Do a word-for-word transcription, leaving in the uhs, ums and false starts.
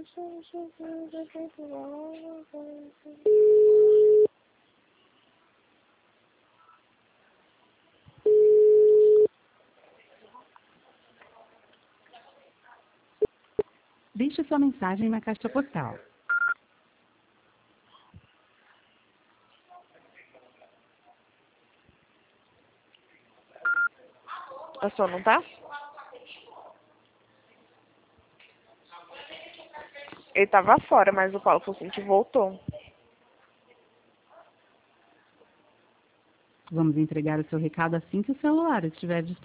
Deixe sua mensagem na caixa postal. A sua não tá? Ele tava fora, mas o Paulo falou assim que voltou. Vamos entregar o seu recado assim que o celular estiver disponível.